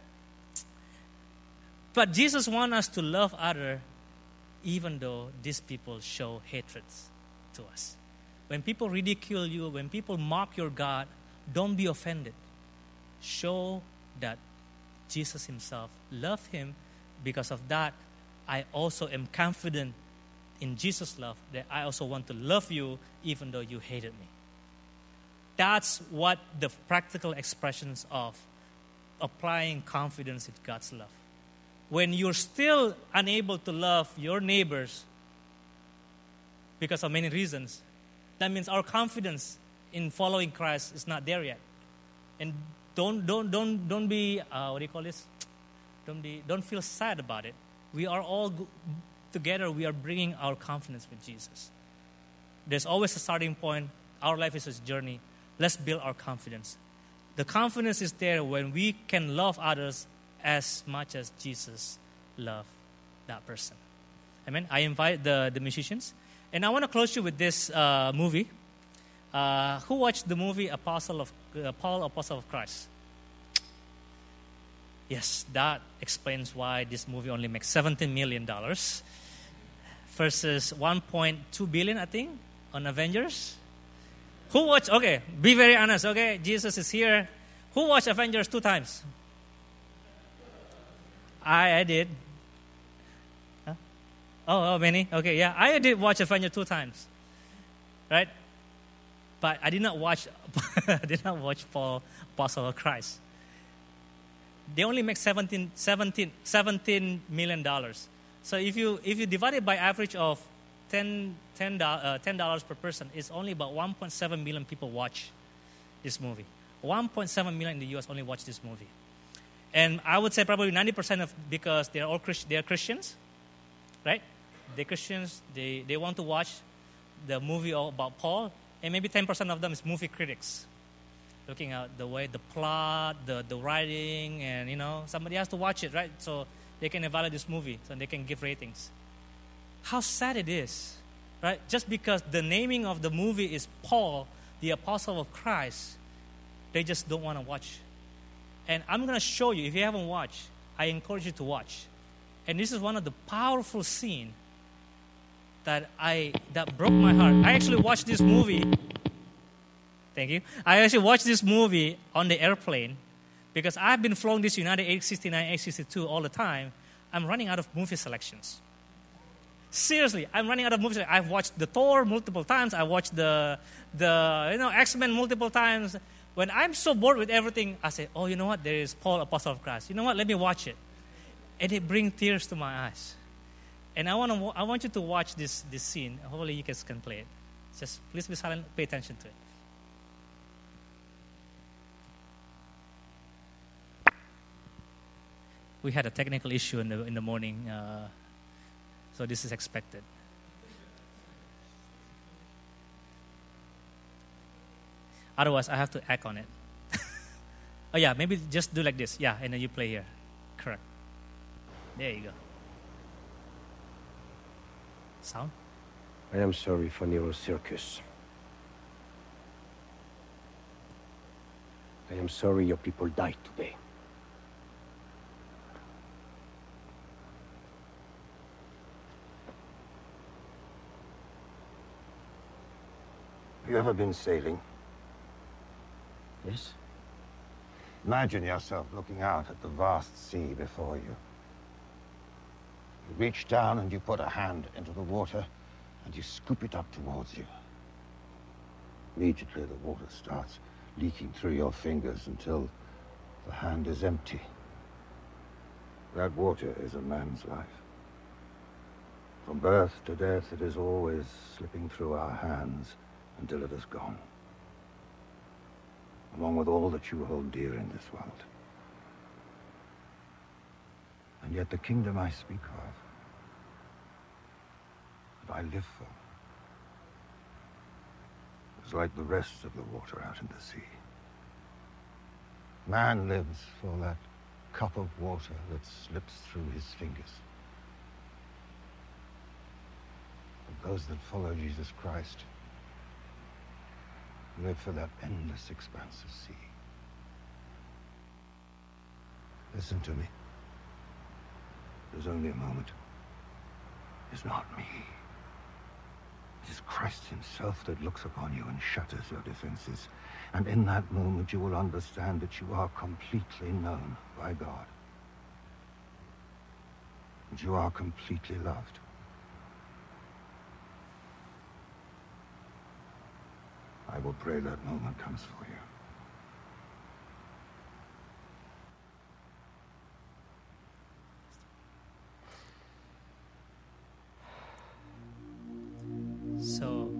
But Jesus wants us to love others even though these people show hatred to us. When people ridicule you, when people mock your God, don't be offended. Show that Jesus Himself loved him. Because of that, I also am confident in Jesus' love that I also want to love you even though you hated me. That's what the practical expressions of applying confidence in God's love. When you're still unable to love your neighbors because of many reasons, that means our confidence in following Christ is not there yet. And don't be what do you call this? Don't feel sad about it. We are all together. We are bringing our confidence with Jesus. There's always a starting point. Our life is a journey. Let's build our confidence. The confidence is there when we can love others as much as Jesus loved that person. Amen. I invite the musicians. And I want to close you with this movie. Who watched the movie Paul, Apostle of Christ? Yes, that explains why this movie only makes $17 million versus $1.2 billion, I think, on Avengers. Who watched? Okay, be very honest. Okay, Jesus is here. Who watched Avengers 2 times? I did. Huh? Oh, many? Okay, yeah. I did watch Avengers 2 times. Right? But I did not watch Paul, Apostle of Christ. They only make $17 million. So if you divide it by average of $10 per person, it's only about 1.7 million people watch this movie. 1.7 million in the U.S. only watch this movie. And I would say probably 90% of, because they are Christians, right? They're Christians. They want to watch the movie about Paul, and maybe 10% of them is movie critics, looking at the way, the plot, the writing, and somebody has to watch it, right? So they can evaluate this movie, so they can give ratings. How sad it is right? Just because the naming of the movie is Paul, the Apostle of Christ, they just don't want to watch. And I'm going to show you, if you haven't watched, I encourage you to watch. And this is one of the powerful scenes that broke my heart. I actually watched this movie. Thank you. I actually watched this movie on the airplane because I've been flying this United 869, 862 all the time. I'm running out of movie selections. Seriously, I'm running out of movies. I've watched the Thor multiple times. I watched the X-Men multiple times. When I'm so bored with everything, I say, oh, you know what? There is Paul, Apostle of Christ. You know what? Let me watch it. And it brings tears to my eyes. And I want you to watch this scene. Hopefully you guys can play it. Just please be silent. Pay attention to it. We had a technical issue in the morning, so this is expected. Otherwise, I have to act on it. Oh yeah, maybe just do like this. Yeah, and then you play here. Correct. There you go. Sound? I am sorry for Nero's circus. I am sorry your people died today. Have you ever been sailing? Yes? Imagine yourself looking out at the vast sea before you. You reach down and you put a hand into the water and you scoop it up towards you. Immediately the water starts leaking through your fingers until the hand is empty. That water is a man's life. From birth to death, it is always slipping through our hands until it is gone, along with all that you hold dear in this world. And yet the kingdom I speak of, that I live for, is like the rest of the water out in the sea. Man lives for that cup of water that slips through his fingers. But those that follow Jesus Christ live for that endless expanse of sea. Listen to me. There's only a moment. It's not me. It is Christ himself that looks upon you and shatters your defenses. And in that moment you will understand that you are completely known by God. And you are completely loved. I will pray that moment comes for you. So,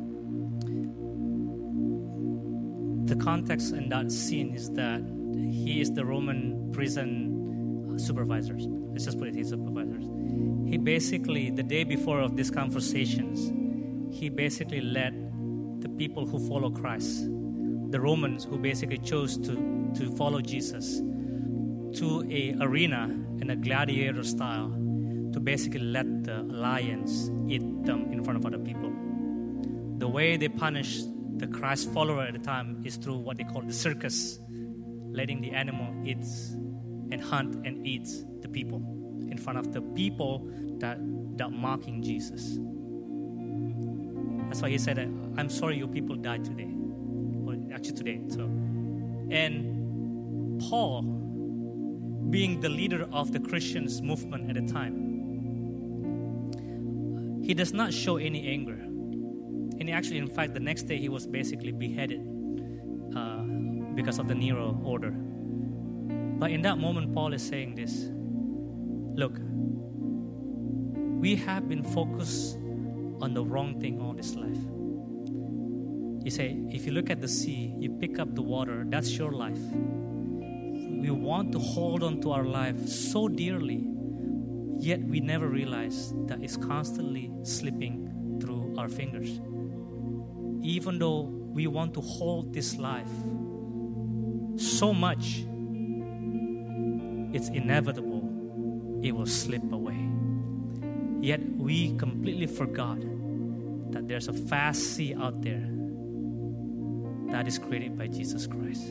the context in that scene is that he is the Roman prison supervisor. Let's just put it, he's supervisors. He basically, the day before of these conversations, he basically led the people who follow Christ, the Romans who basically chose to follow Jesus, to a arena in a gladiator style to basically let the lions eat them in front of other people. The way they punish the Christ follower at the time is through what they call the circus, letting the animal eat and hunt and eat the people in front of the people that mocking Jesus. That's why he said, I'm sorry your people died today. Or actually today. So, and Paul, being the leader of the Christians movement at the time, he does not show any anger. And actually, in fact, the next day he was basically beheaded because of the Nero order. But in that moment, Paul is saying this. Look, we have been focused on the wrong thing all this life. You say, if you look at the sea, you pick up the water, that's your life. We want to hold on to our life so dearly, yet we never realize that it's constantly slipping through our fingers. Even though we want to hold this life so much, it's inevitable it will slip away. Yet we completely forgot that there's a vast sea out there that is created by Jesus Christ.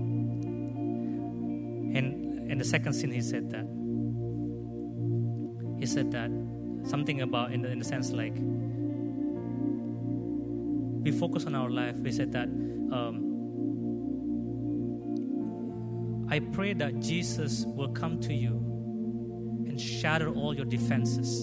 And in the second scene, he said that something about in the sense like we focus on our life. We said that I pray that Jesus will come to you and shatter all your defenses,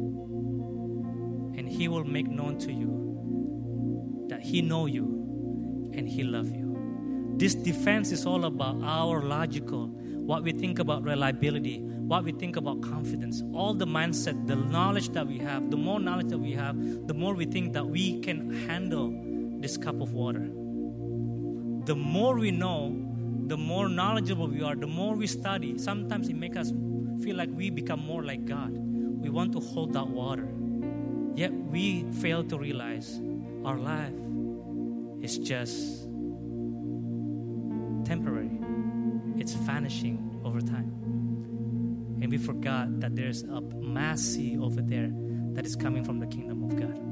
and He will make known to you that He know you and He love you. This defense is all about our logical, what we think about reliability, what we think about confidence, all the mindset, the knowledge that we have. The more knowledge that we have, the more we think that we can handle this cup of water. The more we know, the more knowledgeable we are, the more we study. Sometimes it makes us feel like we become more like God. We want to hold that water. Yet we fail to realize our life is just temporary. It's vanishing over time. And we forgot that there's a mass sea over there that is coming from the kingdom of God.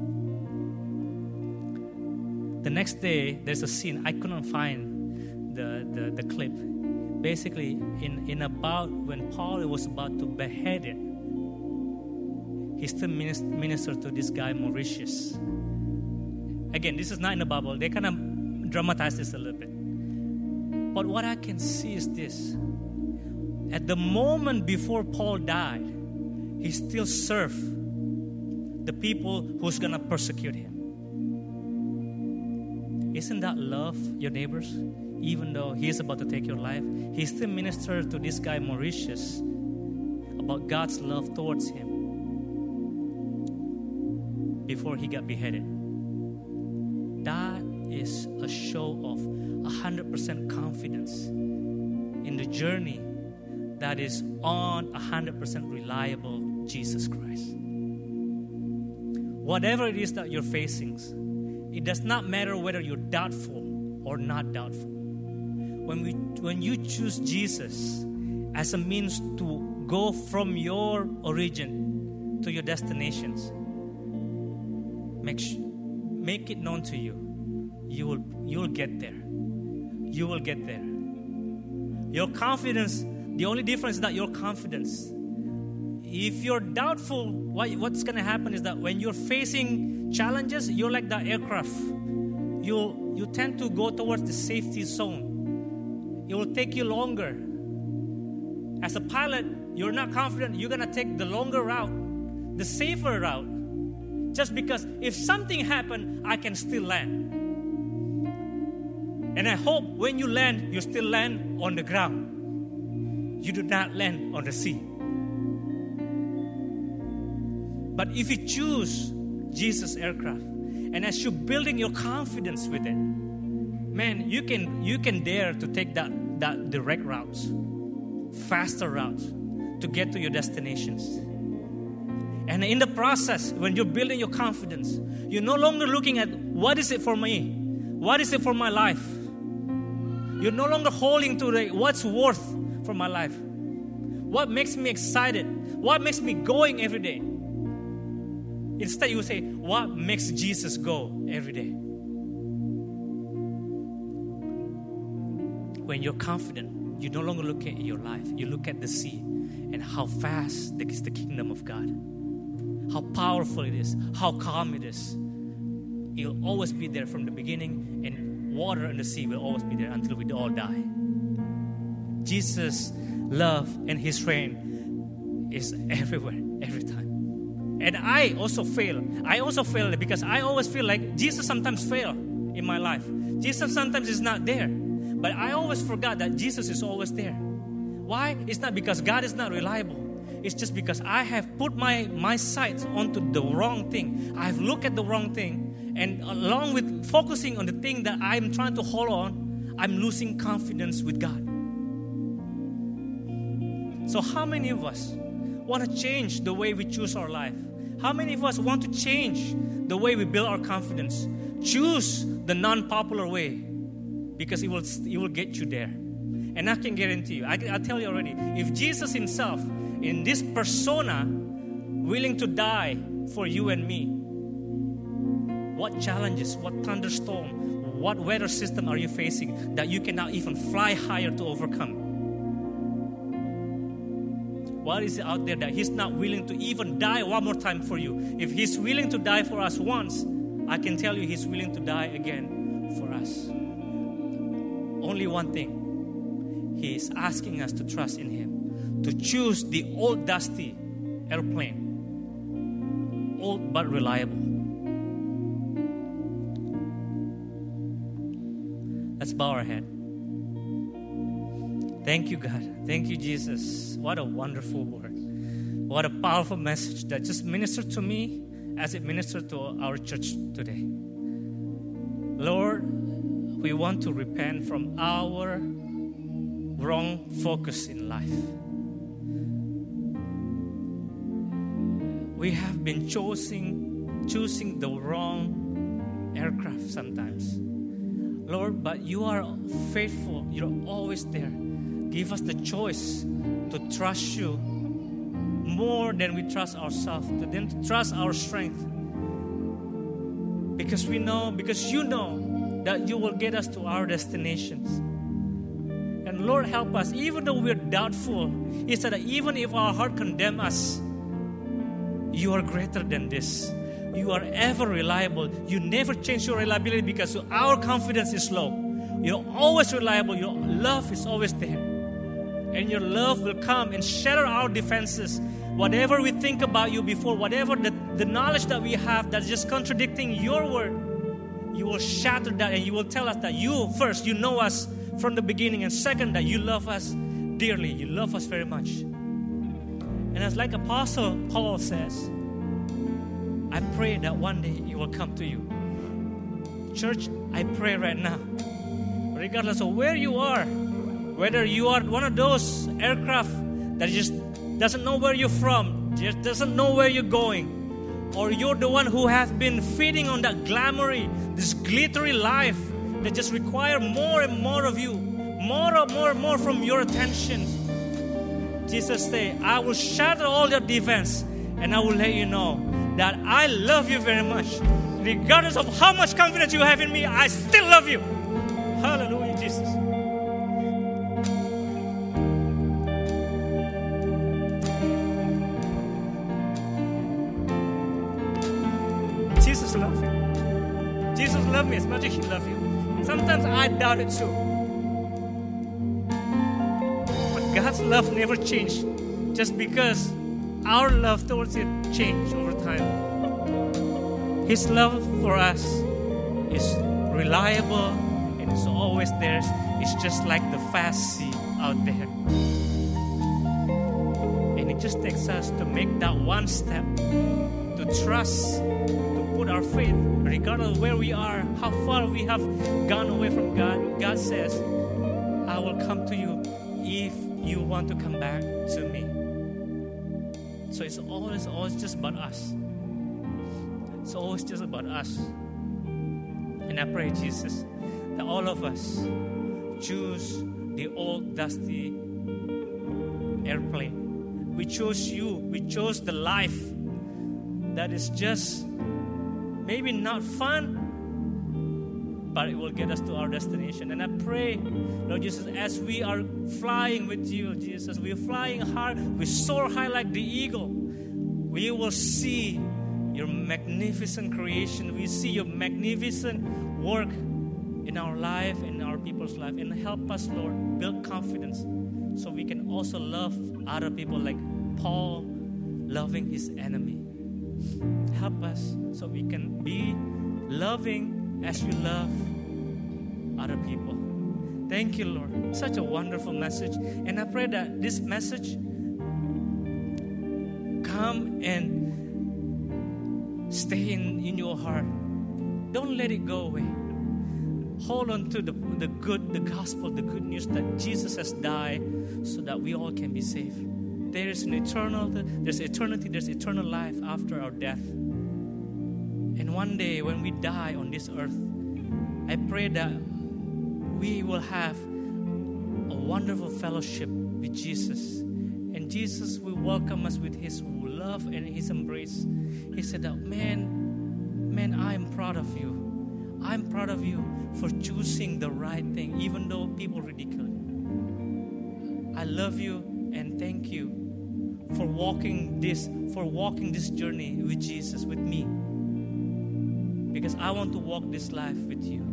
The next day, there's a scene. I couldn't find the clip. Basically, in about when Paul was about to behead it, he still ministered to this guy Mauritius. Again, this is not in the Bible. They kind of dramatize this a little bit. But what I can see is this. At the moment before Paul died, he still served the people who's going to persecute him. Isn't that love your neighbors? Even though he is about to take your life, he still ministered to this guy Mauritius about God's love towards him before he got beheaded. That is a show of 100% confidence in the journey that is on 100% reliable Jesus Christ. Whatever it is that you're facing, it does not matter whether you're doubtful or not doubtful. When you choose Jesus as a means to go from your origin to your destinations, make it known to you. You will get there. You will get there. Your confidence, the only difference is that your confidence. If you're doubtful, what's going to happen is that when you're facing challenges, you're like the aircraft. You tend to go towards the safety zone. It will take you longer. As a pilot, you're not confident. You're going to take the longer route, the safer route, just because if something happened, I can still land. And I hope when you land, you still land on the ground. You do not land on the sea. But if you choose Jesus' aircraft, and as you're building your confidence with it, man, you can dare to take that direct routes, faster routes to get to your destinations. And in the process, when you're building your confidence, you're no longer looking at what is it for me, what is it for my life. You're no longer holding to what's worth for my life, what makes me excited, what makes me going every day. Instead, you say, what makes Jesus go every day? When you're confident, you no longer look at your life. You look at the sea and how vast is the kingdom of God. How powerful it is. How calm it is. It'll always be there from the beginning, and water and the sea will always be there until we all die. Jesus' love and His reign is everywhere, every time. And I also fail. I also fail because I always feel like Jesus sometimes fails in my life. Jesus sometimes is not there. But I always forgot that Jesus is always there. Why? It's not because God is not reliable. It's just because I have put my sights onto the wrong thing. I've looked at the wrong thing. And along with focusing on the thing that I'm trying to hold on, I'm losing confidence with God. So how many of us want to change the way we choose our life? How many of us want to change the way we build our confidence? Choose the non-popular way, because it will get you there. And I can guarantee you, I'll tell you already, if Jesus Himself, in this persona, willing to die for you and me, What challenges, what thunderstorm, what weather system are you facing that you cannot even fly higher to overcome? What is out there that He's not willing to even die one more time for you? If He's willing to die for us once, I can tell you He's willing to die again for us. Only one thing. He is asking us to trust in Him, to choose the old dusty airplane, old but reliable. Let's bow our head. Thank you, God. Thank you, Jesus. What a wonderful word. What a powerful message that just ministered to me as it ministered to our church today. Lord, we want to repent from our wrong focus in life. We have been choosing the wrong aircraft sometimes. Lord, but you are faithful. You're always there. Give us the choice to trust you more than we trust ourselves, to trust our strength. Because you know that you will get us to our destinations. And Lord, help us, even though we're doubtful, He said that even if our heart condemns us, you are greater than this. You are ever reliable. You never change your reliability because our confidence is low. You're always reliable. Your love is always there. And your love will come and shatter our defenses. Whatever we think about you before, whatever the knowledge that we have that's just contradicting your word, you will shatter that and you will tell us that you, first, you know us from the beginning, and second, that you love us dearly. You love us very much. And as like Apostle Paul says, I pray that one day you will come to you. Church, I pray right now, regardless of where you are, whether you are one of those aircraft that just doesn't know where you're from, just doesn't know where you're going, or you're the one who has been feeding on that this glittery life that just require more and more of you, more from your attention. Jesus say, I will shatter all your defense and I will let you know that I love you very much. Regardless of how much confidence you have in me, I still love you. Hallelujah, Jesus. Jesus loves you. Jesus loved me as much as He loved you. Sometimes I doubt it too. But God's love never changed just because our love towards it changed over time. His love for us is reliable and it's always there. It's just like the fast sea out there. And it just takes us to make that one step, to trust, to put our faith, regardless of where we are, how far we have gone away from God. God says, I will come to you if you want to come back to me. So it's always just about us. It's always just about us. And I pray, Jesus, that all of us choose the old dusty airplane. We chose you. We chose the life that is just maybe not fun, but it will get us to our destination. And I pray, Lord Jesus, as we are flying with you, Jesus, we're flying hard, we soar high like the eagle. We will see your magnificent creation. We see your magnificent work in our life, in our people's life. And help us, Lord, build confidence so we can also love other people like Paul loving his enemy. Help us so we can be loving as you love other people. Thank you, Lord. Such a wonderful message. And I pray that this message come and stay in your heart. Don't let it go away. Hold on to the gospel, the good news that Jesus has died so that we all can be saved. There's eternity, there's eternal life after our death. And one day when we die on this earth, I pray that we will have a wonderful fellowship with Jesus. And Jesus will welcome us with his love and his embrace. He said that, man, man, I'm proud of you. I'm proud of you for choosing the right thing, even though people ridicule you. I love you and thank you for walking this journey with Jesus, with me. Because I want to walk this life with you.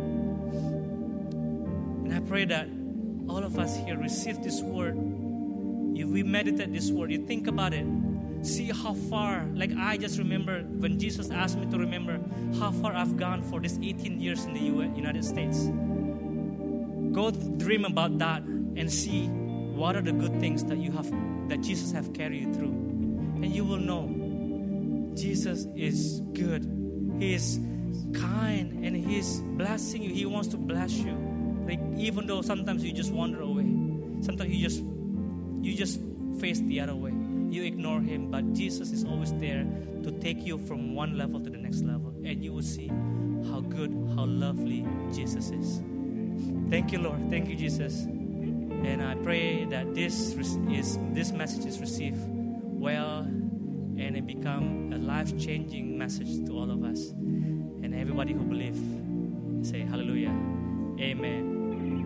And I pray that all of us here receive this word. If we meditate this word, you think about it, see how far, like I just remember when Jesus asked me to remember how far I've gone for this 18 years in the United States. Go dream about that and see what are the good things that Jesus have carried you through. And you will know Jesus is good. He is kind and He's blessing you. He wants to bless you. Like, even though sometimes you just wander away. Sometimes you just face the other way. You ignore Him, but Jesus is always there to take you from one level to the next level. And you will see how good, how lovely Jesus is. Thank you, Lord. Thank you, Jesus. And I pray that this message is received well and it become a life-changing message to all of us. And everybody who believe, say hallelujah. Amen.